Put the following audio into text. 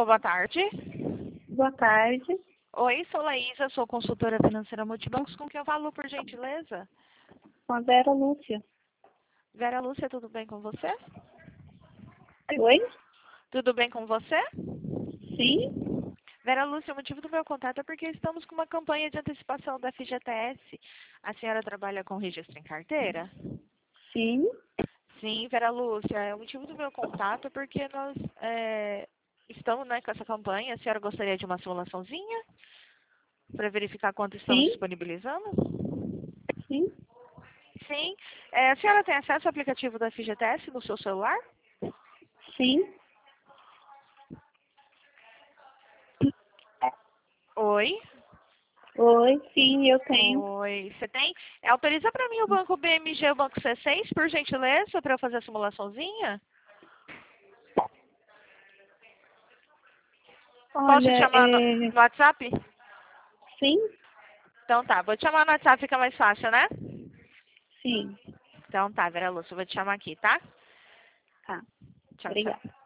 Alô, boa tarde. Boa tarde. Oi, sou Laísa, sou consultora financeira Multibancos. Com quem eu falo, por gentileza? Com a Vera Lúcia. Vera Lúcia, tudo bem com você? Oi? Tudo bem com você? Sim? Vera Lúcia, o motivo do meu contato é porque estamos com uma campanha de antecipação da FGTS. A senhora trabalha com registro em carteira? Sim? Sim, Vera Lúcia, o motivo do meu contato é porque nós estamos, com essa campanha. A senhora gostaria de uma simulaçãozinha para verificar quanto estamos Sim? disponibilizando? Sim? Sim. A senhora tem acesso ao aplicativo da FGTS no seu celular? Sim? Oi? Oi, sim, eu tenho. Oi. Você tem? Autoriza para mim o banco BMG e o banco C6, por gentileza, para eu fazer a simulaçãozinha? Posso te Olha, chamar no WhatsApp? sim? Então tá, vou te chamar no WhatsApp, fica mais fácil, né? Sim. Então tá, Vera Lúcia, eu vou te chamar aqui, tá? Tá. Tchau, Obrigada. tchau.